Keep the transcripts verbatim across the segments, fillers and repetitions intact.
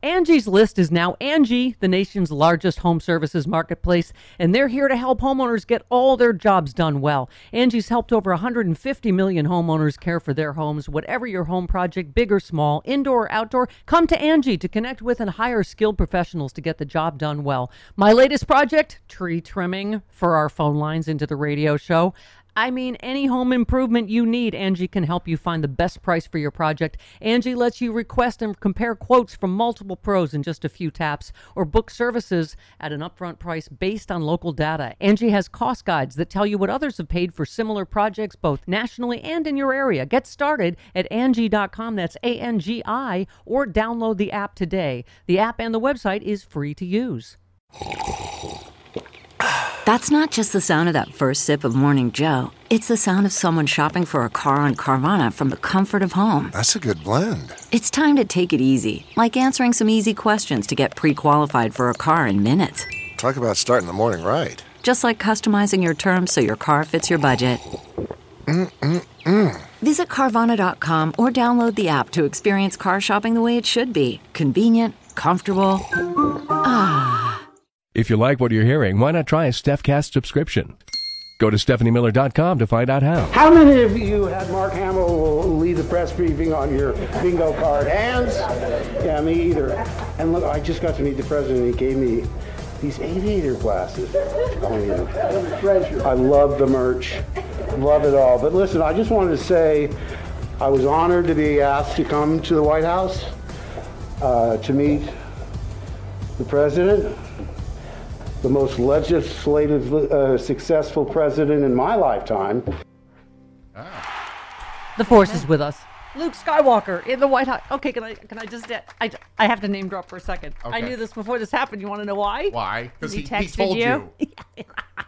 Angie's List is now Angie, the nation's largest home services marketplace, and they're here to help homeowners get all their jobs done well. Angie's helped over one hundred fifty million homeowners care for their homes. Whatever your home project, big or small, indoor or outdoor, come to Angie to connect with and hire skilled professionals to get the job done well. My latest project, tree trimming for our phone lines into the radio show. I mean, any home improvement you need, Angie can help you find the best price for your project. Angie lets you request and compare quotes from multiple pros in just a few taps, or book services at an upfront price based on local data. Angie has cost guides that tell you what others have paid for similar projects, both nationally and in your area. Get started at Angie dot com, that's A N G I, or download the app today. The app and the website is free to use. That's not just the sound of that first sip of Morning Joe. It's the sound of someone shopping for a car on Carvana from the comfort of home. That's a good blend. It's time to take it easy, like answering some easy questions to get pre-qualified for a car in minutes. Talk about starting the morning right. Just like customizing your terms so your car fits your budget. Mm-mm-mm. Visit Carvana dot com or download the app to experience car shopping the way it should be. Convenient, comfortable. Ah. If you like what you're hearing, why not try a StephCast subscription? Go to Stephanie Miller dot com to find out how. How many of you had Mark Hamill lead the press briefing on your bingo card? Hands? Yeah, me either. And look, I just got to meet the president. He gave me these aviator glasses. Oh, yeah. I love the merch. Love it all. But listen, I just wanted to say I was honored to be asked to come to the White House uh, to meet the president. The most legislative, uh, successful president in my lifetime. The Force is with us. Luke Skywalker in the White House. Okay, can I can I just I, I have to name drop for a second. Okay. I knew this before this happened. You want to know why? Why? Because He he, he texted told you? you.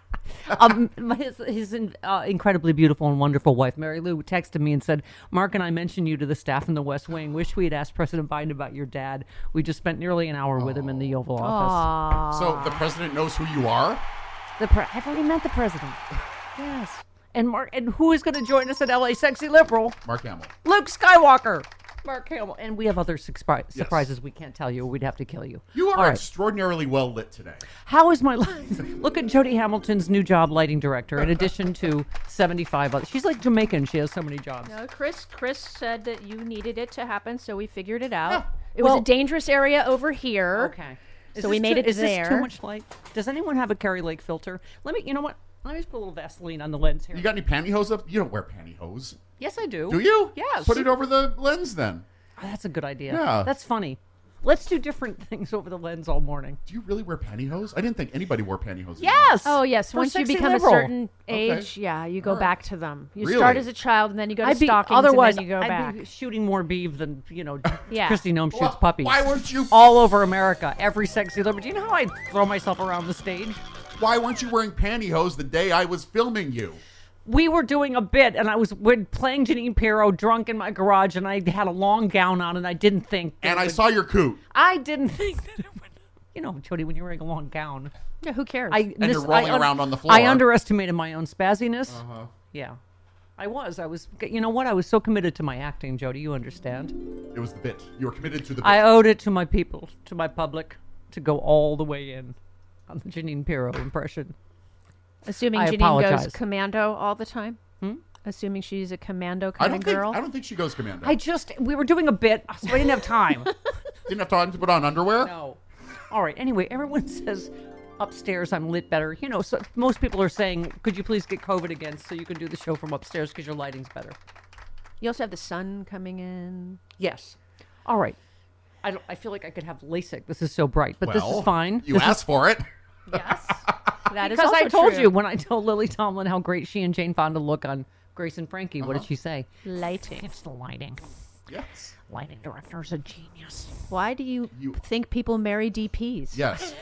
um, his his uh, incredibly beautiful and wonderful wife, Mary Lou, texted me and said, "Mark and I mentioned you to the staff in the West Wing. Wish we had asked President Biden about your dad. We just spent nearly an hour with him in the Oval Office." So the president knows who you are? The pre- I've already met the president. Yes. And Mark, and who is going to join us at L A Sexy Liberal? Mark Hamill. Luke Skywalker. Mark Hamill. And we have other surpri- Yes. surprises we can't tell you. We'd have to kill you. You are All right. extraordinarily well lit today. How is my life? Look at Jody Hamilton's new job, lighting director, in addition to seventy-five others. She's like Jamaican. She has so many jobs. No, Chris Chris said that you needed it to happen, so we figured it out. Yeah. It Well- was a dangerous area over here. Okay. So we made too, it is there. Is this too much light? Does anyone have a Kerry Lake filter? Let me, you know what? Let me just put a little Vaseline on the lens here. You got any pantyhose up? You don't wear pantyhose. Yes, I do. Do you? Yes. Put it over the lens then. Oh, that's a good idea. Yeah. That's funny. Let's do different things over the lens all morning. Do you really wear pantyhose? I didn't think anybody wore pantyhose. Yes. Oh yes, For once you sexy become liberal. a certain Okay. age, yeah, you go All right. back to them. You Really? start as a child, and then you go to I'd be, stockings, otherwise, and then you go I'd back. be shooting more beeve than, you know, Yeah. Christy Nome shoots Well, puppies. why weren't you- all over America, every sexy liberal. Do you know how I throw myself around the stage? Why weren't you wearing pantyhose the day I was filming you? We were doing a bit, and I was we're playing Janine Pirro drunk in my garage, and I had a long gown on, and I didn't think. that And it I would- saw your coot. I didn't think that it would. You know, Jody, when you're wearing a long gown, Yeah, who cares? I And you're rolling I un- around on the floor. I underestimated my own spazziness. Uh-huh. Yeah, I was. I was. You know what? I was so committed to my acting, Jody. You understand? It was the bit. You were committed to the bit. I owed it to my people, to my public, to go all the way in on the Janine Pirro impression. Assuming I Janine apologize. goes commando all the time. Hmm? Assuming she's a commando I kind don't of think girl. I don't think she goes commando. I just we were doing a bit, so I didn't have time. Didn't have time to put on underwear? No. All right. Anyway, everyone says upstairs I'm lit better. You know, so most people are saying, could you please get COVID again so you can do the show from upstairs because your lighting's better. You also have the sun coming in. Yes. All right. I, don't, I feel like I could have LASIK. This is so bright, but this Well, is fine. You This is- asked for it. Yes, that is because also I told true. you when I told Lily Tomlin how great she and Jane Fonda look on Grace and Frankie. What did she say? Lighting. It's the lighting. Yes. Lighting director's a genius. Why do you, You- think people marry D Ps? Yes.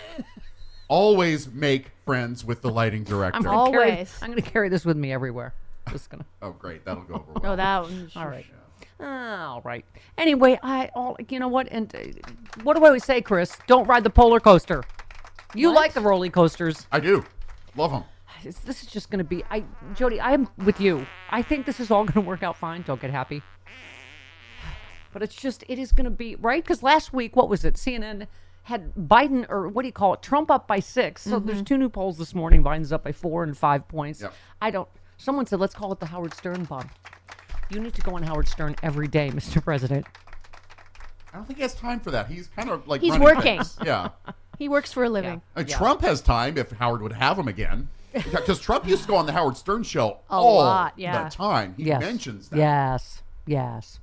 Always make friends with the lighting director. I'm gonna carry, Always. I'm going to carry this with me everywhere. Just gonna. Oh, great. That'll go over well. Oh, that one. All right. All right. Anyway, I all you know what and uh, what do I always say, Chris? Don't ride the polar coaster. You What? like the roller coasters. I do. Love them. This this is just going to be. I, Jody, I'm with you. I think this is all going to work out fine. Don't get happy. But it's just, it is going to be, right? Because last week, what was it? C N N had Biden, or what do you call it, Trump up by six. So there's two new polls this morning. Biden's up by four and five points. Yep. I don't, someone said, let's call it the Howard Stern bomb. You need to go on Howard Stern every day, Mister President. I don't think he has time for that. He's kind of like He's running working. things. Yeah. He works for a living. Uh, Trump has time if Howard would have him again. Because Trump used to go on the Howard Stern show A all lot, yeah. the time. He Yes. mentions that. Yes. Yes.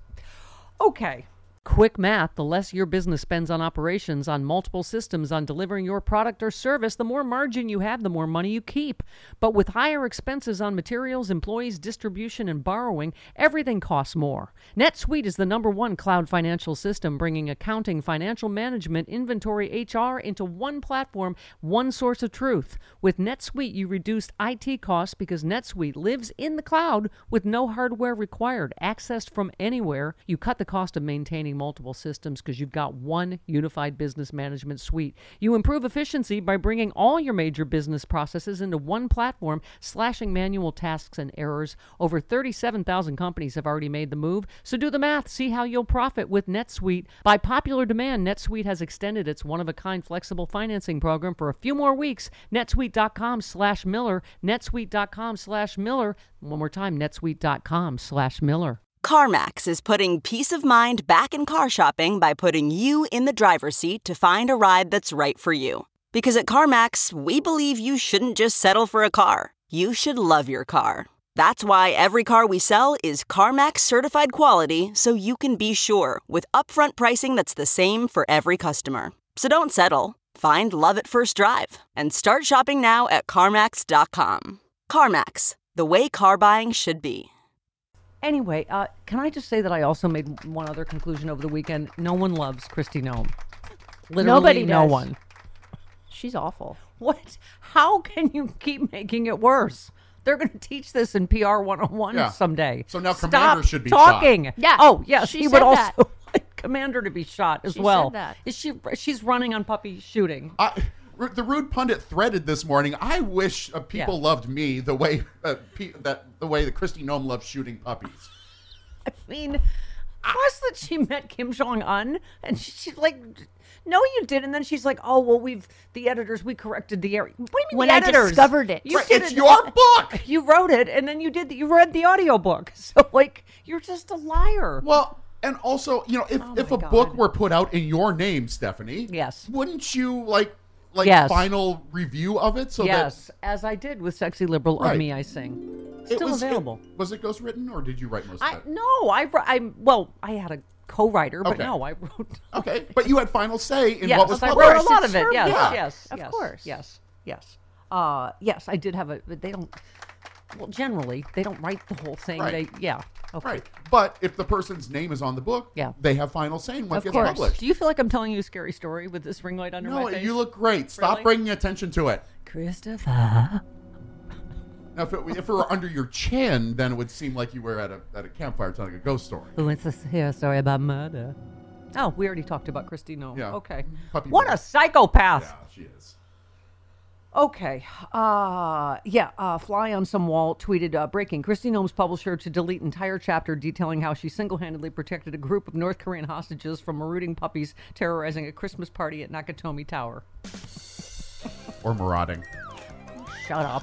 Okay. Quick math, the less your business spends on operations, on multiple systems, on delivering your product or service, the more margin you have, the more money you keep. But with higher expenses on materials, employees, distribution, and borrowing, everything costs more. NetSuite is the number one cloud financial system, bringing accounting, financial management, inventory, H R into one platform, one source of truth. With NetSuite, you reduce I T costs because NetSuite lives in the cloud with no hardware required, accessed from anywhere. You cut the cost of maintaining multiple systems because you've got one unified business management suite. You improve efficiency by bringing all your major business processes into one platform, slashing manual tasks and errors. Over thirty-seven thousand companies have already made the move, so do the math. See how you'll profit with NetSuite. By popular demand, NetSuite has extended its one-of-a-kind flexible financing program for a few more weeks. netsuite.com slash Miller. netsuite.com slash Miller. One more time, netsuite.com slash Miller. CarMax is putting peace of mind back in car shopping by putting you in the driver's seat to find a ride that's right for you. Because at CarMax, we believe you shouldn't just settle for a car. You should love your car. That's why every car we sell is CarMax certified quality, so you can be sure with upfront pricing that's the same for every customer. So don't settle. Find love at first drive and start shopping now at CarMax dot com. CarMax, the way car buying should be. Anyway, uh, can I just say that I also made one other conclusion over the weekend? No one loves Kristi Noem. Literally Nobody no does. one. She's awful. What? How can you keep making it worse? They're going to teach this in P R one oh one Yeah. someday. So now Stop Commander should be talking. shot. Yeah. Oh, yes. She he said would also that. like Commander to be shot as She well. said that. Is she? She's running on puppy shooting. I, the Rude Pundit threaded this morning. I wish uh, people Yeah. loved me the way uh, pe- that the way that Kristi Noem loves shooting puppies. I mean, plus that she met Kim Jong Un, and she, she's like, "No, you didn't." And then she's like, "Oh, well, we've the editors, we corrected the area." What do you mean When the I editors? discovered it. You Right, did it's it- your book. You wrote it, and then you did. You read the audiobook. So, like, you're just a liar. Well, and also, you know, if, Oh if my a book God. were put out in your name, Stephanie, Yes. wouldn't you like like Yes. final review of it? So yes, as I did with "Sexy Liberal" of Right. Me, I Sing. that it Still was, available. It, was it ghostwritten or did you write most I of it? no, I wr- I well, I had a co-writer, but Okay. no, I wrote. Okay, but you had final say in Yes, what was I published. wrote a lot of it. Sure, Yes, yeah. yes, Of yes, course. Yes, yes. Uh, yes, I did have a. But they don't. Well, generally, they don't write the whole thing. Right. They, yeah. Okay. Right, but if the person's name is on the book, Yeah. they have final say in what Of gets course. published. Do you feel like I'm telling you a scary story with this ring light under No, my face? you look great. Stop Really? bringing attention to it. Christopher. Now, if it, if it were under your chin, then it would seem like you were at a at a campfire telling a ghost story. Who wants to hear a story about murder? Oh, we already talked about Kristi Noem. Yeah. Okay. Puppy What boy. a psychopath. Yeah, she is. Okay. Uh, yeah. Uh, Fly on Some Wall tweeted, uh, breaking, Kristi Noem's publisher to delete entire chapter detailing how she single-handedly protected a group of North Korean hostages from marauding puppies terrorizing a Christmas party at Nakatomi Tower. Or marauding. Shut up.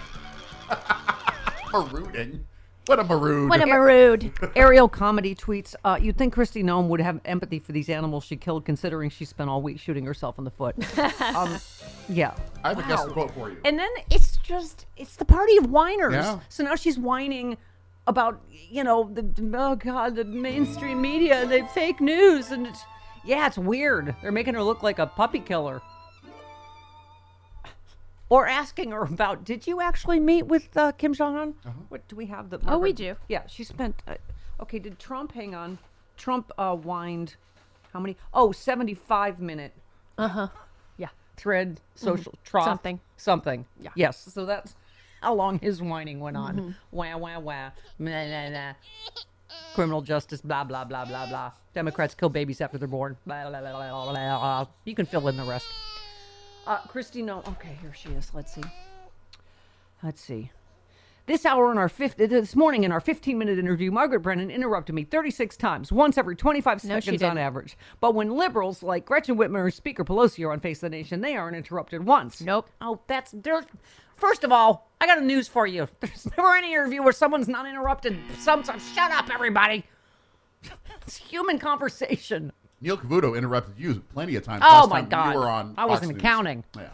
Marauding? What a marood. What a marood. Ariel Comedy tweets, uh, you'd think Kristi Noem would have empathy for these animals she killed, considering she spent all week shooting herself in the foot. um, yeah. I have a guest quote for you. And then it's just, it's the party of whiners. Yeah. So now she's whining about, you know, the, oh God, the mainstream media and the fake news. And it's, yeah, it's weird. They're making her look like a puppy killer. Or asking her about, did you actually meet with uh, Kim Jong-un? Uh-huh. What do we have? The, Oh, we do. Yeah, she spent, uh, okay, did Trump, hang on, Trump uh, whined, how many? Oh, seventy-five minute Uh-huh. Yeah. thread, social, trough. Something. Something. Yeah. Yes, so that's how long his whining went on. Wah, wah, wah. Nah, nah, nah. Criminal justice, blah, blah, blah, blah, blah. Democrats kill babies after they're born. Blah, blah, blah, blah, blah, blah. You can fill in the rest. Uh, Kristi Noem. Okay, here she is. Let's see. Let's see. This hour in our fifth, this morning in our fifteen-minute interview, Margaret Brennan interrupted me thirty-six times, once every twenty-five No, she seconds on didn't. average. But when liberals like Gretchen Whitmer and Speaker Pelosi are on Face the Nation, they aren't interrupted once. Nope. Oh, that's there. First of all, I got a news for you. There's never any interview where someone's not interrupted. Sometimes, shut up, everybody. It's human conversation. Neil Cavuto interrupted you plenty of times. Oh, last my time God. You were on I Fox wasn't News. counting. Yeah.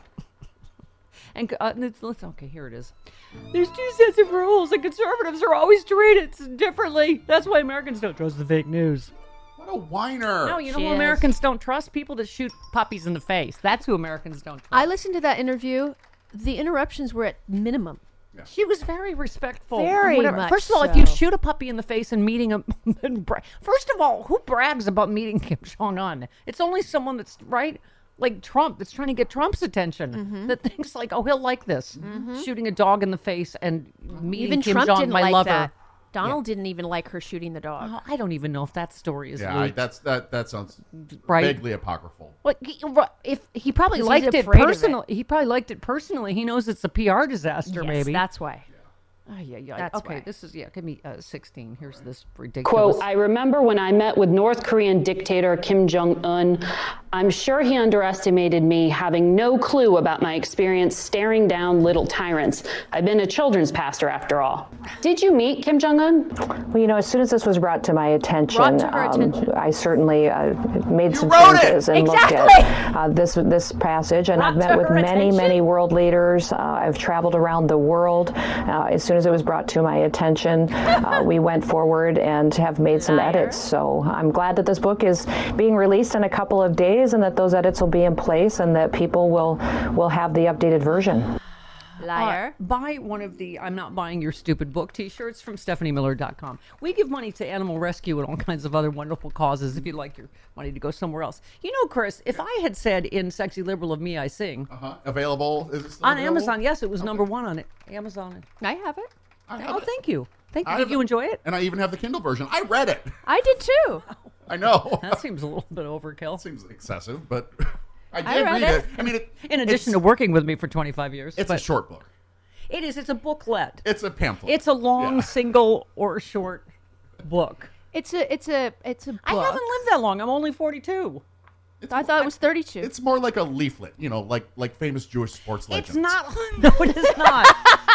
And uh, let's, let's, okay, here it is. There's two sets of rules, and conservatives are always treated differently. That's why Americans don't trust the fake news. What a whiner. No, you know She who is. Americans don't trust? People that shoot puppies in the face. That's who Americans don't trust. I listened to that interview. The interruptions were at minimum. She was very respectful. Very Whatever. much First of all, if you so. shoot a puppy in the face and meeting him, first of all, who brags about meeting Kim Jong Un? It's only someone that's right, like Trump, that's trying to get Trump's attention. Mm-hmm. That thinks like, oh, he'll like this, shooting a dog in the face and meeting Even Kim Trump Jong, didn't my like lover. that. Donald didn't even like her shooting the dog. Oh, I don't even know if that story is Yeah, I, leaked. that's that. That sounds Right. vaguely apocryphal. What he, if he probably 'Cause liked he's it afraid of it. personally? He probably liked it personally. He knows it's a P R disaster. Yes, maybe that's why. Oh, yeah, yeah. That's okay, why. this is yeah. Give me uh, sixteen. Here's this ridiculous. Quote, I remember when I met with North Korean dictator Kim Jong-un, I'm sure he underestimated me, having no clue about my experience staring down little tyrants. I've been a children's pastor after all. Did you meet Kim Jong-un? Well, you know, as soon as this was brought to my attention, Brought to her um, attention. I certainly uh, made some wrote it! changes and Exactly! looked at uh, this this passage. And I've Brought met to with her many, attention? many world leaders. Uh, I've traveled around the world. Uh, as soon as it was brought to my attention, uh, we went forward and have made some Liar. edits. So I'm glad that this book is being released in a couple of days and that those edits will be in place and that people will will have the updated version. Liar. Uh, buy one of the I'm Not Buying Your Stupid Book t-shirts from Stephanie Miller dot com. We give money to animal rescue and all kinds of other wonderful causes if you'd like your money to go somewhere else. You know, Chris, if I had said in Sexy Liberal of Me I Sing, Uh-huh. Available? Is it still on available? Amazon, yes, it was number one on it. Amazon. I have it. I have Oh, it. thank you. Thank you. I Did have you it. enjoy it? And I even have the Kindle version. I read it. I did too. I know. That seems a little bit overkill. Seems excessive, but I did I read read it. it. I mean, it, In addition to it's, working with me for twenty-five years. it's but a short book. It is. It's a booklet. It's a pamphlet. It's a long, Yeah. single, or short book. It's a it's a it's a book. I haven't lived that long. I'm only forty-two. It's I more- thought it was thirty-two. It's more like a leaflet, you know, like like famous Jewish sports legends. It's not. No, it is not.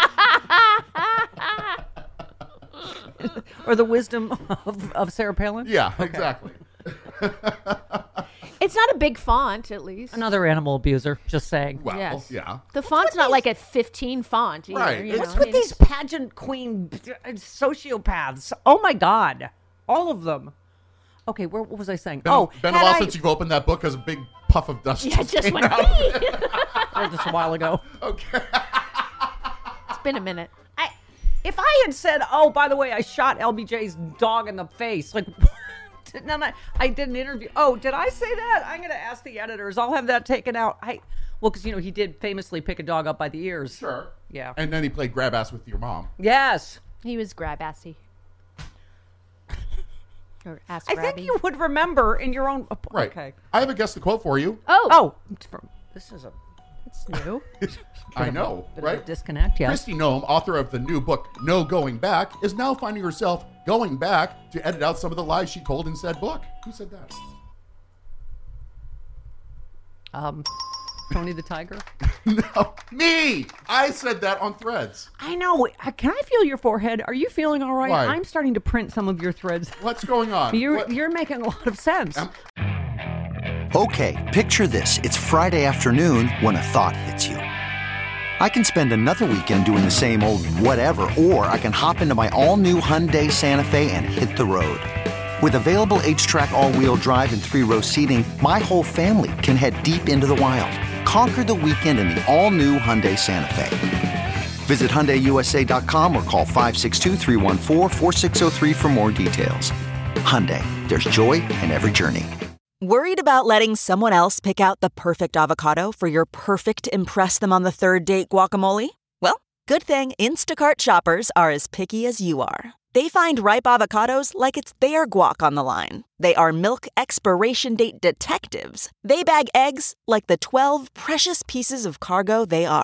Or the wisdom of, of Sarah Palin? Yeah, exactly. It's not a big font, at least. Another animal abuser, just saying. Well, Yes. yeah. The font's not like a fifteen font either. Right. You It's know? What's I with mean, these pageant queen uh, sociopaths? Oh my God. All of them. Okay, where, what was I saying? Been, oh, been a had while I- since you've opened that book because a big puff of dust Yeah, just, just came went. out. Oh, just a while ago. Okay. It's been a minute. I, if I had said, oh, by the way, I shot L B J's dog in the face, like, no, no, I did an interview. Oh, did I say that? I'm going to ask the editors. I'll have that taken out. I, well, because, you know, he did famously pick a dog up by the ears. Sure. Yeah. And then he played grab ass with your mom. Yes. He was grab assy. Or ass I think grabby. you would remember in your own. Right. Okay. I have a guest to quote for you. Oh, Oh, it's from, this is a it's new. I know, bit of right? a disconnect, yes. Christy Nome, author of the new book No Going Back, is now finding herself going back to edit out some of the lies she told in said book. Who said that? Um, Tony the Tiger. No, me. I said that on Threads. I know. Uh, Can I feel your forehead? Are you feeling all right? Why? I'm starting to print some of your threads. What's going on? You're What- you're making a lot of sense. Um, Okay, picture this. It's Friday afternoon when a thought hits you. I can spend another weekend doing the same old whatever, or I can hop into my all-new Hyundai Santa Fe and hit the road. With available H-Track all-wheel drive and three-row seating, my whole family can head deep into the wild. Conquer the weekend in the all-new Hyundai Santa Fe. Visit Hyundai U S A dot com or call five six two, three one four, four six zero three for more details. Hyundai, there's joy in every journey. Worried about letting someone else pick out the perfect avocado for your perfect Impress Them on the Third Date guacamole? Well, good thing Instacart shoppers are as picky as you are. They find ripe avocados like it's their guac on the line. They are milk expiration date detectives. They bag eggs like the twelve precious pieces of cargo they are.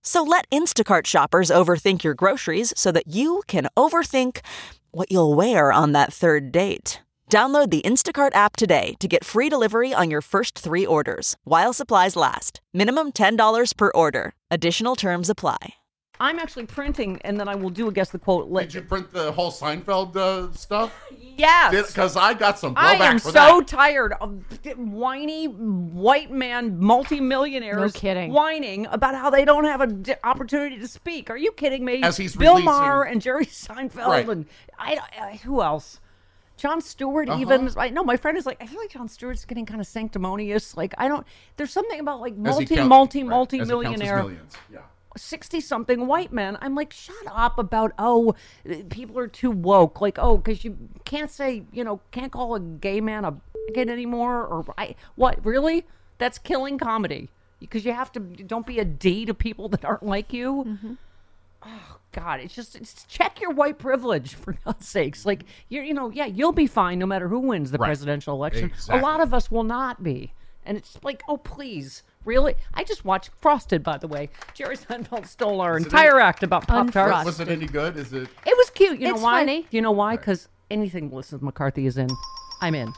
So let Instacart shoppers overthink your groceries so that you can overthink what you'll wear on that third date. Download the Instacart app today to get free delivery on your first three orders, while supplies last. Minimum ten dollars per order. Additional terms apply. I'm actually printing, and then I will do a guess the quote. Did you print the whole Seinfeld uh, stuff? Yes. Because I got some blowback I am for so that. tired of whiny white man multimillionaires No kidding. whining about how they don't have an opportunity to speak. Are you kidding me? As he's Bill releasing- Maher and Jerry Seinfeld Right. and I, I, who else? John Stewart Uh-huh. even. I know my friend is like, I feel like John Stewart's getting kind of sanctimonious. Like, I don't, there's something about like As he multi, count- multi, right, multi as he counts his millionaire. millions, yeah. sixty-something white men. I'm like, shut up about, oh, people are too woke. Like, oh, because you can't say, you know, can't call a gay man a bigot anymore. Or, I, what, really? That's killing comedy. Because you have to, don't be a D to people that aren't like you. Mm-hmm. Oh, God, it's just, it's, check your white privilege, for God's sakes. Like, you're, you know, yeah, you'll be fine no matter who wins the Right. presidential election. Exactly. A lot of us will not be. And it's like, oh, please. Really? I just watched Frosted, by the way. Jerry Seinfeld stole our Is it entire any- act about Pop Tarts. Was it any good? Is it? It was cute. You know It's why? funny. Do you know why? Because anything Melissa McCarthy is in, I'm in.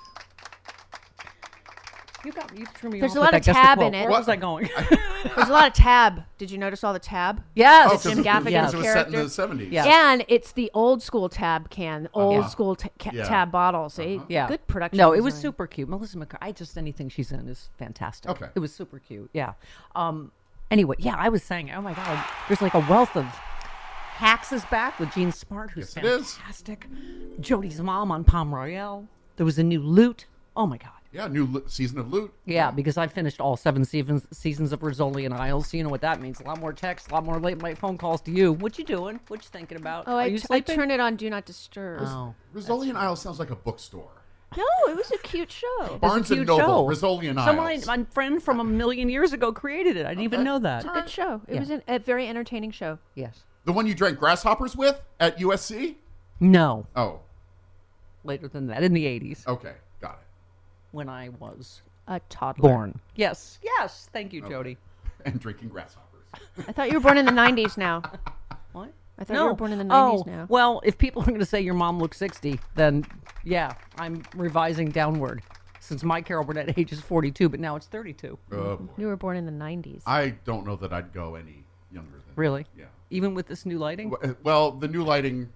You got you threw me There's off a with lot that of guess the tab quote. in it. Where was I going? There's a lot of tab. Did you notice all the tab? Yes. Oh, It's Jim 'cause it- Gaffigan's because it was set in character. the seventies. Yeah. And it's the old school tab can, old Uh-huh. school t- ca- Yeah. tab bottles. See? Yeah. Good production. No, it was design. super cute. Melissa McCarthy, I just, anything she's in is fantastic. Okay. It was super cute. Yeah. Um. Anyway, yeah, I was saying, oh my God, there's like a wealth of Hacks is back with Gene Smart, who's Yes, it is. fantastic. Jody's mom on Palm Royale. There was a new Loot. Oh my God. Yeah, new lo- season of Loot. Yeah, because I finished all seven seasons seasons of Rizzoli and Isles, so you know what that means. A lot more texts, a lot more late night phone calls to you. What you doing? What you thinking about? Oh, Are I, you t- I sleeping? turn it on Do Not Disturb. Oh, Rizzoli and Isles sounds like a bookstore. No, it was a cute show. It was a Barnes and cute Noble, show. Rizzoli and Someone, Isles. my friend from a million years ago created it. I didn't even Okay. know that. It's a good show. It Yeah. was an, a very entertaining show. Yes. The one you drank grasshoppers with at U S C? No. Oh, Later than that, in the eighties, okay, got it. when I was A toddler. born. Yes. Yes. Thank you, Okay. Jody. And drinking grasshoppers. I thought you were born in the nineties now. What? I thought you were born in the nineties oh, now. Well, if people are going to say your mom looks sixty, then yeah, I'm revising downward. Since my Carol Burnett age is forty-two, but now it's thirty-two. Oh, boy. You were born in the nineties. I don't know that I'd go any younger than Really? Yeah. Even with this new lighting? W- Well, the new lighting,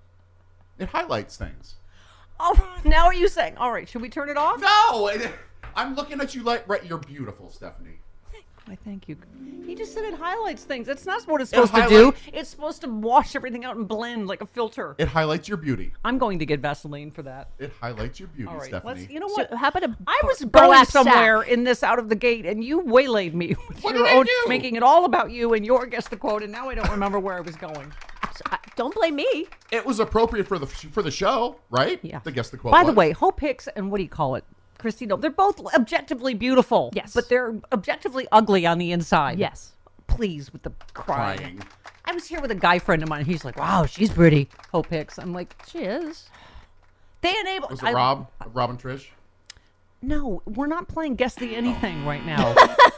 it highlights things. Oh, now are you saying, all right, should we turn it off? No! it- I'm looking at you like, right, you're beautiful, Stephanie. I thank you. He just said it highlights things. That's not what it's It supposed to do. highlight- It's supposed to wash everything out and blend like a filter. It highlights your beauty. I'm going to get Vaseline for that. It highlights your beauty, All right, Stephanie. let's. You know So what? how about a I was bur- going burlap somewhere sack? in this out of the gate, and you waylaid me with What your did I own, do? making it all about you and your guess the quote, and now I don't remember where I was going. So, I- don't blame me. It was appropriate for the for the show, right? Yeah. To guess the quote. By the was. way, Hope Hicks and what do you call it? Christina, they're both objectively beautiful. Yes. But they're objectively ugly on the inside. Yes. Please, with the crying. Crying. I was here with a guy friend of mine. He's like, wow, she's pretty. Hope Hicks. I'm like, She is. they enable. Was it I- Rob? Rob and Trish? No, we're not playing Guess the Anything right now.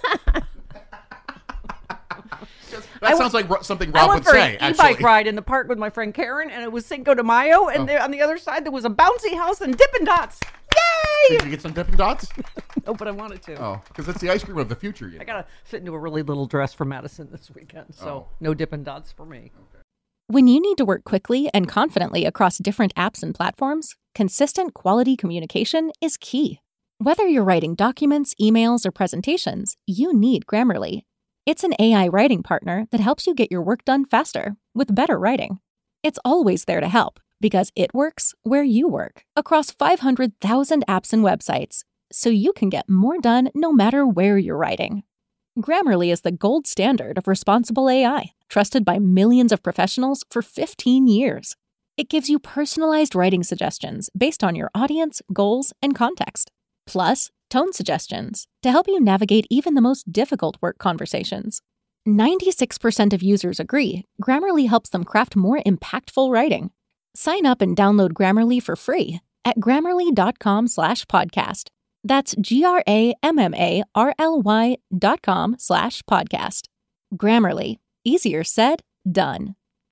That I sounds went- like ro- something I Rob went would for say, an e-bike actually. ride in the park with my friend Karen, and it was Cinco de Mayo, and Oh. there, on the other side there was a bouncy house and Dippin' Dots. Yay! Did you get some Dippin' Dots? No, but I wanted to. Oh, because it's the ice cream of the future. You know. I gotta fit into a really little dress for Madison this weekend, so Oh. no Dippin' Dots for me. When you need to work quickly and confidently across different apps and platforms, consistent quality communication is key. Whether you're writing documents, emails, or presentations, you need Grammarly. It's an A I writing partner that helps you get your work done faster with better writing. It's always there to help because it works where you work across five hundred thousand apps and websites, so you can get more done no matter where you're writing. Grammarly is the gold standard of responsible A I, trusted by millions of professionals for fifteen years. It gives you personalized writing suggestions based on your audience, goals, and context. Plus, tone suggestions to help you navigate even the most difficult work conversations. ninety-six percent of users agree Grammarly helps them craft more impactful writing. Sign up and download Grammarly for free at grammarly.com slash podcast. That's G-R-A-M-M-A-R-L-Y dot com slash podcast. Grammarly, Easier said, done.